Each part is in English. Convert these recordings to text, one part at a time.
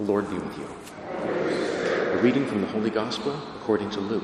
The Lord be with you. A reading from the Holy Gospel according to Luke.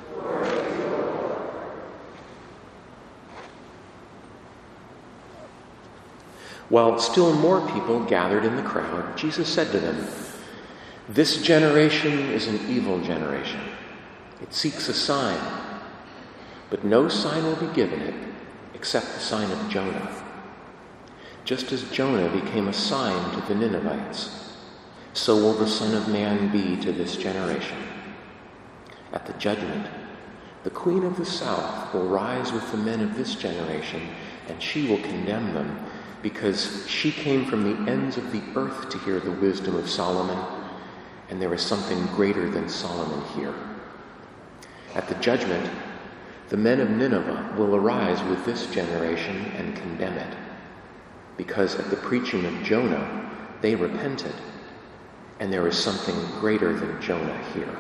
While still more people gathered in the crowd, Jesus said to them, "This generation is an evil generation. It seeks a sign, but no sign will be given it except the sign of Jonah. Just as Jonah became a sign to the Ninevites, so will the Son of Man be to this generation. At the judgment, the Queen of the South will rise with the men of this generation, and she will condemn them, because she came from the ends of the earth to hear the wisdom of Solomon, and there is something greater than Solomon here. At the judgment, the men of Nineveh will arise with this generation and condemn it, because at the preaching of Jonah they repented, and there is something greater than Jonah here."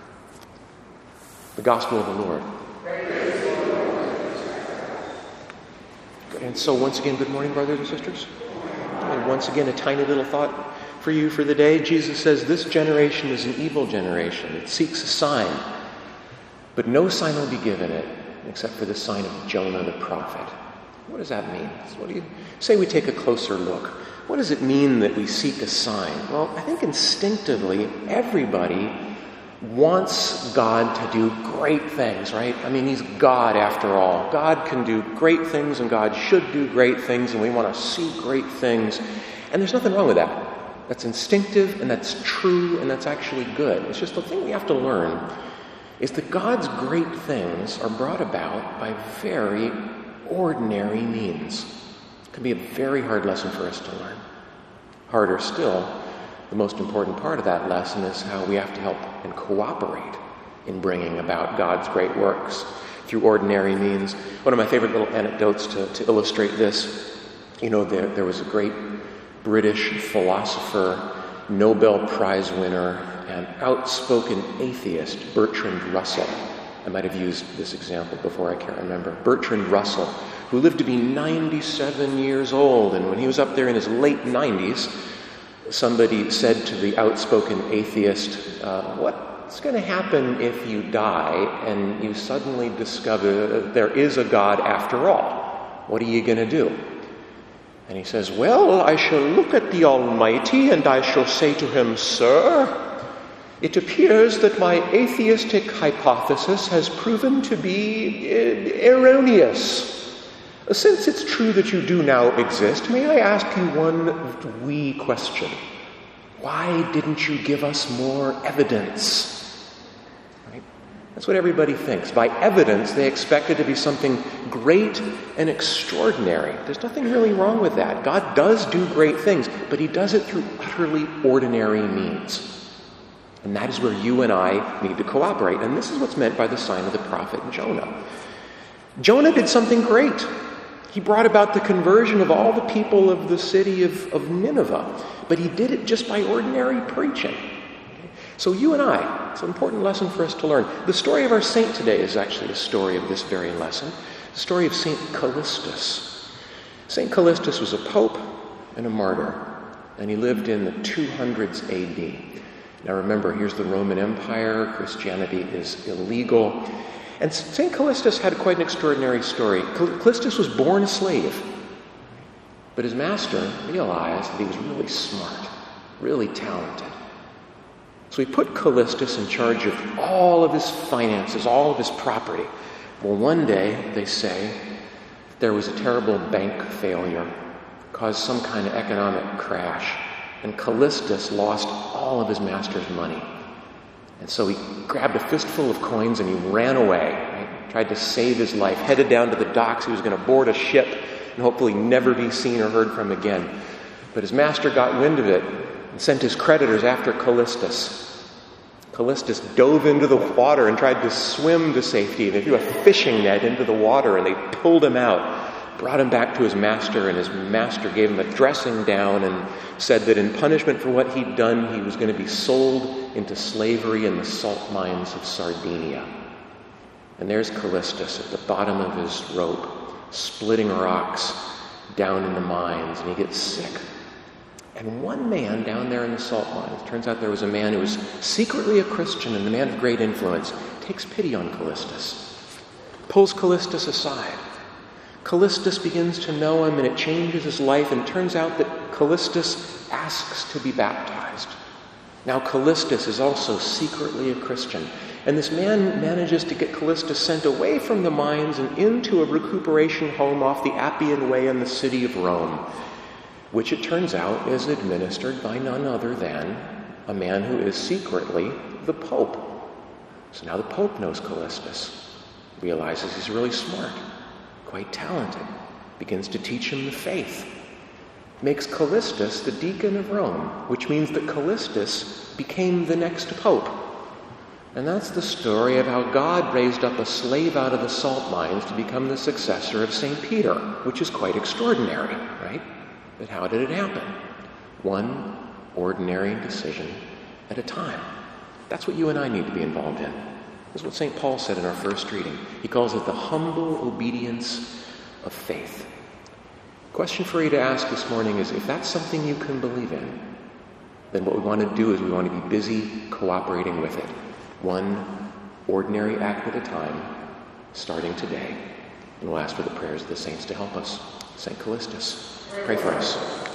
The Gospel of the Lord. And so once again, good morning, brothers and sisters. And once again, a tiny little thought for you for the day. Jesus says this generation is an evil generation. It seeks a sign, but no sign will be given it except for the sign of Jonah the prophet. What does that mean? What do you say we take a closer look? What does it mean that we seek a sign? Well, I think instinctively everybody wants God to do great things, right? I mean, he's God after all. God can do great things and God should do great things, and we want to see great things. And there's nothing wrong with that. That's instinctive and that's true and that's actually good. It's just the thing we have to learn is that God's great things are brought about by very ordinary means. It can be a very hard lesson for us to learn. Harder still, the most important part of that lesson is how we have to help and cooperate in bringing about God's great works through ordinary means. One of my favorite little anecdotes to illustrate this, there was a great British philosopher, Nobel Prize winner, and outspoken atheist, Bertrand Russell. I might have used this example before, I can't remember. Bertrand Russell, who lived to be 97 years old, and when he was up there in his late 90s, somebody said to the outspoken atheist, what's going to happen if you die and you suddenly discover there is a God after all? What are you going to do? And he says, "Well, I shall look at the Almighty and I shall say to him, 'Sir, it appears that my atheistic hypothesis has proven to be erroneous. Since it's true that you do now exist, may I ask you one wee question? Why didn't you give us more evidence?'" Right? That's what everybody thinks. By evidence, they expect it to be something great and extraordinary. There's nothing really wrong with that. God does do great things, but he does it through utterly ordinary means. And that is where you and I need to cooperate. And this is what's meant by the sign of the prophet Jonah. Jonah did something great. He brought about the conversion of all the people of the city of Nineveh. But he did it just by ordinary preaching. So you and I, it's an important lesson for us to learn. The story of our saint today is actually a story of this very lesson. The story of St. Callistus. St. Callistus was a pope and a martyr. And he lived in the 200s AD. Now remember, here's the Roman Empire. Christianity is illegal. And St. Callistus had quite an extraordinary story. Callistus was born a slave. But his master realized that he was really smart, really talented. So he put Callistus in charge of all of his finances, all of his property. Well, one day, they say, there was a terrible bank failure, caused some kind of economic crash. And Callistus lost all of his master's money. And so he grabbed a fistful of coins and he ran away, right? Tried to save his life, headed down to the docks. He was going to board a ship and hopefully never be seen or heard from again. But his master got wind of it and sent his creditors after Callistus. Callistus dove into the water and tried to swim to safety. They threw a fishing net into the water and they pulled him out. Brought him back to his master, and his master gave him a dressing down and said that in punishment for what he'd done, he was going to be sold into slavery in the salt mines of Sardinia. And there's Callistus at the bottom of his rope, splitting rocks down in the mines, and he gets sick. And one man down there in the salt mines, turns out there was a man who was secretly a Christian and a man of great influence, takes pity on Callistus, pulls Callistus aside. Callistus begins to know him, and it changes his life, and it turns out that Callistus asks to be baptized. Now Callistus is also secretly a Christian, and this man manages to get Callistus sent away from the mines and into a recuperation home off the Appian Way in the city of Rome, which it turns out is administered by none other than a man who is secretly the Pope. So now the Pope knows Callistus, realizes he's really smart, quite talented, begins to teach him the faith, makes Callistus the deacon of Rome, which means that Callistus became the next pope. And that's the story of how God raised up a slave out of the salt mines to become the successor of St. Peter, which is quite extraordinary, right? But how did it happen? One ordinary decision at a time. That's what you and I need to be involved in. This is what St. Paul said in our first reading. He calls it the humble obedience of faith. The question for you to ask this morning is, if that's something you can believe in, then what we want to do is we want to be busy cooperating with it. One ordinary act at a time, starting today. And we'll ask for the prayers of the saints to help us. St. Callistus, pray for us.